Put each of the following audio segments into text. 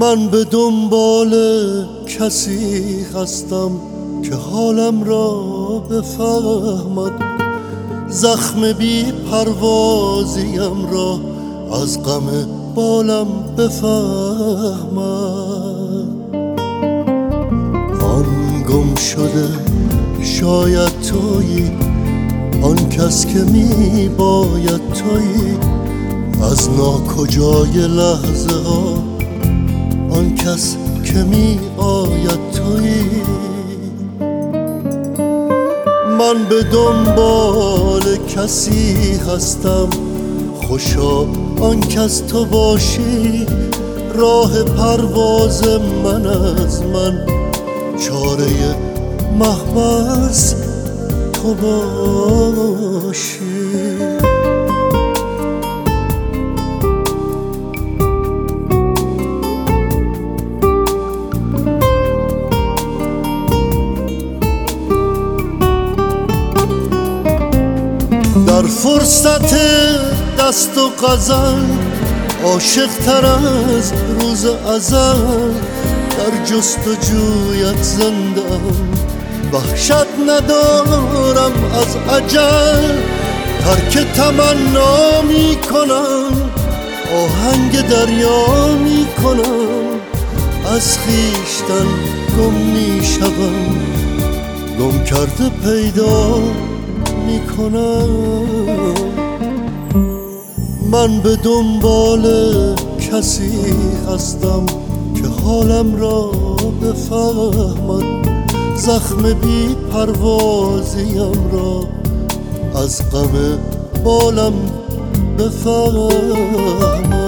من به دنبال کسی هستم که حالم را بفهمد، زخم بی پروازیم را از غم بالم بفهمد. آن گم شده شاید تویی، آن کس که می باید تویی، از ناکجای لحظه ها آن کس که می آید تویی. من به دنبال کسی هستم، خوشا آن کس تو باشی، راه پرواز من از من، چاره محبس تو باشی. در فرصت دست و غزل عاشق تر از روز ازل، در جستجویت زندم، وحشت ندارم از اجل. ترک تمنا می کنم، آهنگ دریا می کنم، از خویشتن گم می شوم، گم کرده پیدا می کنم. من به دنبال کسی هستم که حالم را بفهمد، زخم بی پروازیم را از غم بالم بفهمد.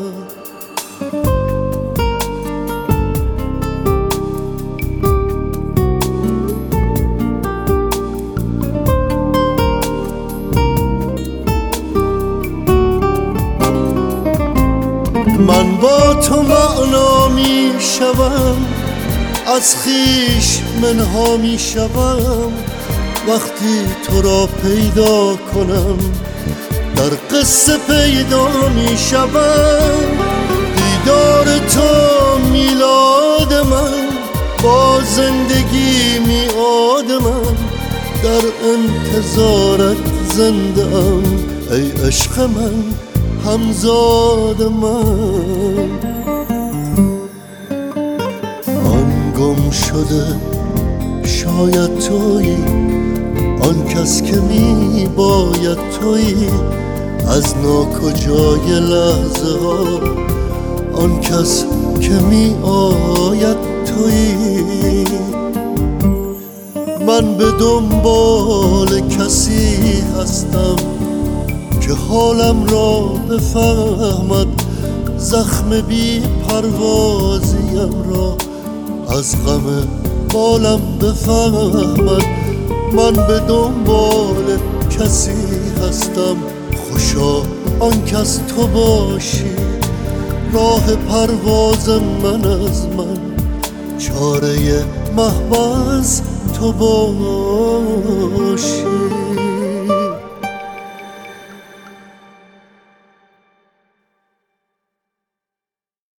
من با تو معنا می شوم، از خویش منها می شوم، وقتی تو را پیدا کنم، در قصه پیدا می شوم. دیدار تو میلاد من، با زندگی میعاد من، در انتظارت زنده ام ای عشق من، همزاد من. آن گم شده شاید تویی، آن کس که می باید تویی، از ناکجای لحظه ها آن کس که می آید تویی. من به دنبال کسی هستم که حالم را بفهمد، زخم بی پروازیم را از غم بالم بفهمد. من به دنبال کسی هستم، خوشا آن کس تو باشی، راه پرواز من از من، چاره محبس تو باشی.